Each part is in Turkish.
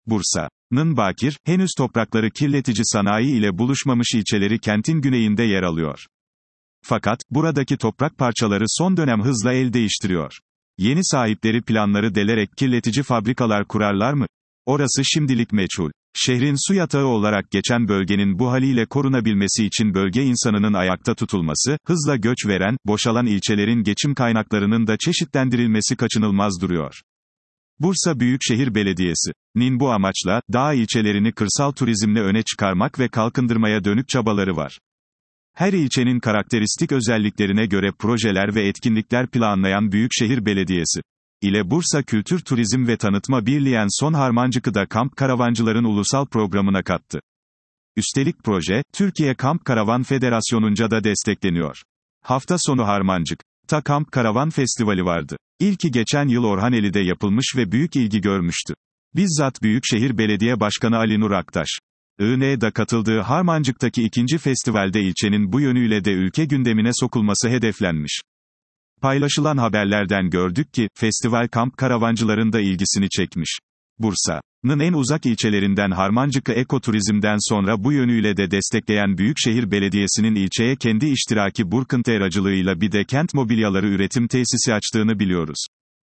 Bursa'nın bakir, henüz toprakları kirletici sanayi ile buluşmamış ilçeleri kentin güneyinde yer alıyor. Fakat, buradaki toprak parçaları son dönem hızla el değiştiriyor. Yeni sahipleri planları delerek kirletici fabrikalar kurarlar mı? Orası şimdilik meçhul. Şehrin su yatağı olarak geçen bölgenin bu haliyle korunabilmesi için bölge insanının ayakta tutulması, hızla göç veren, boşalan ilçelerin geçim kaynaklarının da çeşitlendirilmesi kaçınılmaz duruyor. Bursa Büyükşehir Belediyesi'nin bu amaçla, dağ ilçelerini kırsal turizmle öne çıkarmak ve kalkındırmaya dönük çabaları var. Her ilçenin karakteristik özelliklerine göre projeler ve etkinlikler planlayan Büyükşehir Belediyesi ile Bursa Kültür Turizm ve Tanıtma Birliği en son Harmancık'ı da kamp karavancıların ulusal programına kattı. Üstelik proje, Türkiye Kamp Karavan Federasyonu'nca da destekleniyor. Hafta sonu Harmancık'ta Kamp Karavan Festivali vardı. İlki geçen yıl Orhaneli'de yapılmış ve büyük ilgi görmüştü. Bizzat Büyükşehir Belediye Başkanı Ali Nur Aktaş'ın da katıldığı Harmancık'taki ikinci festivalde ilçenin bu yönüyle de ülke gündemine sokulması hedeflenmiş. Paylaşılan haberlerden gördük ki, festival kamp karavancıların da ilgisini çekmiş. Bursa'nın en uzak ilçelerinden Harmancık'ı ekoturizmden sonra bu yönüyle de destekleyen Büyükşehir Belediyesi'nin ilçeye kendi iştiraki Burkıntı aracılığıyla bir de kent mobilyaları üretim tesisi açtığını biliyoruz.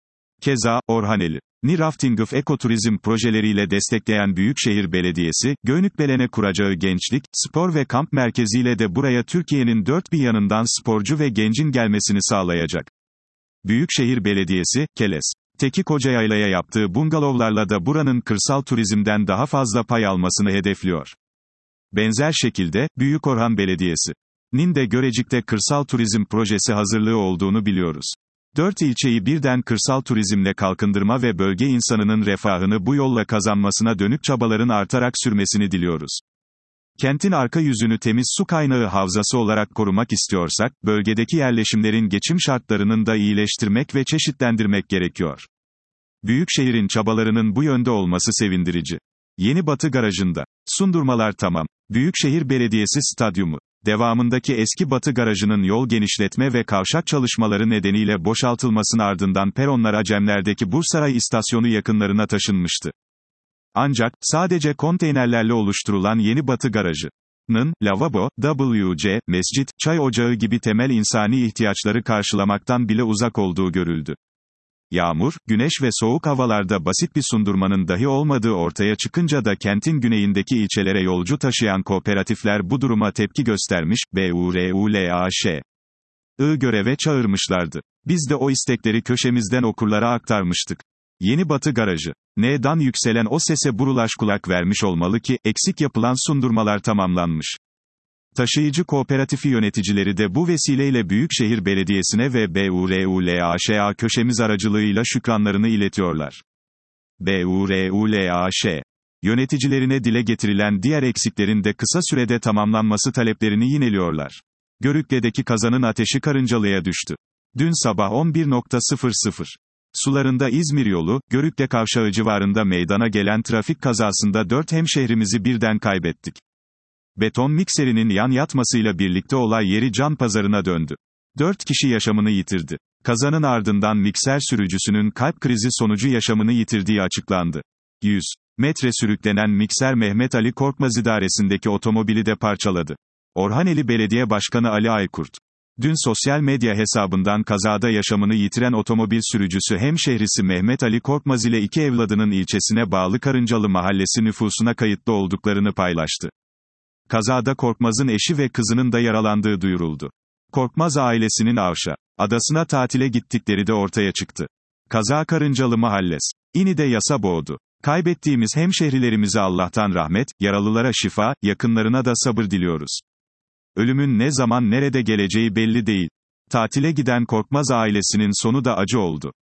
Keza, Orhaneli'ni rafting ekoturizm projeleriyle destekleyen Büyükşehir Belediyesi, Göynükbelen'e kuracağı gençlik, spor ve kamp merkeziyle de buraya Türkiye'nin dört bir yanından sporcu ve gencin gelmesini sağlayacak. Büyükşehir Belediyesi, Keles'teki Kocayayla'ya yaptığı bungalovlarla da buranın kırsal turizmden daha fazla pay almasını hedefliyor. Benzer şekilde, Büyükorhan Belediyesi'nin de Görecik'te kırsal turizm projesi hazırlığı olduğunu biliyoruz. 4 ilçeyi birden kırsal turizmle kalkındırma ve bölge insanının refahını bu yolla kazanmasına dönük çabaların artarak sürmesini diliyoruz. Kentin arka yüzünü temiz su kaynağı havzası olarak korumak istiyorsak, bölgedeki yerleşimlerin geçim şartlarının da iyileştirmek ve çeşitlendirmek gerekiyor. Büyükşehir'in çabalarının bu yönde olması sevindirici. Yeni Batı Garajı'nda sundurmalar tamam. Büyükşehir Belediyesi Stadyumu devamındaki eski Batı Garajı'nın yol genişletme ve kavşak çalışmaları nedeniyle boşaltılmasının ardından peronlar Acemler'deki Bursaray istasyonu yakınlarına taşınmıştı. Ancak, sadece konteynerlerle oluşturulan Yeni Batı Garajı'nın, lavabo, WC, mescit, çay ocağı gibi temel insani ihtiyaçları karşılamaktan bile uzak olduğu görüldü. Yağmur, güneş ve soğuk havalarda basit bir sundurmanın dahi olmadığı ortaya çıkınca da kentin güneyindeki ilçelere yolcu taşıyan kooperatifler bu duruma tepki göstermiş, BURULAŞ'ı göreve çağırmışlardı. Biz de o istekleri köşemizden okurlara aktarmıştık. Yeni Batı Garajı'ndan yükselen o sese Burulaş kulak vermiş olmalı ki, eksik yapılan sundurmalar tamamlanmış. Taşıyıcı kooperatifi yöneticileri de bu vesileyle Büyükşehir Belediyesi'ne ve BURULAŞ'a köşemiz aracılığıyla şükranlarını iletiyorlar. BURULAŞ yöneticilerine dile getirilen diğer eksiklerin de kısa sürede tamamlanması taleplerini yineliyorlar. Görükle'deki kazanın ateşi karıncalıya düştü. Dün sabah 11.00 sularında İzmir yolu, Görükle kavşağı civarında meydana gelen trafik kazasında 4 hemşehrimizi birden kaybettik. Beton mikserinin yan yatmasıyla birlikte olay yeri can pazarına döndü. 4 kişi yaşamını yitirdi. Kazanın ardından mikser sürücüsünün kalp krizi sonucu yaşamını yitirdiği açıklandı. 100 metre sürüklenen mikser Mehmet Ali Korkmaz idaresindeki otomobili de parçaladı. Orhaneli Belediye Başkanı Ali Aykurt dün sosyal medya hesabından kazada yaşamını yitiren otomobil sürücüsü hemşehrisi Mehmet Ali Korkmaz ile 2 evladının ilçesine bağlı Karıncalı Mahallesi nüfusuna kayıtlı olduklarını paylaştı. Kazada Korkmaz'ın eşi ve kızının da yaralandığı duyuruldu. Korkmaz ailesinin Avşa adasına tatile gittikleri de ortaya çıktı. Kaza Karıncalı Mahallesi'ni de yasa boğdu. Kaybettiğimiz hemşehrilerimize Allah'tan rahmet, yaralılara şifa, yakınlarına da sabır diliyoruz. Ölümün ne zaman nerede geleceği belli değil. Tatile giden Korkmaz ailesinin sonu da acı oldu.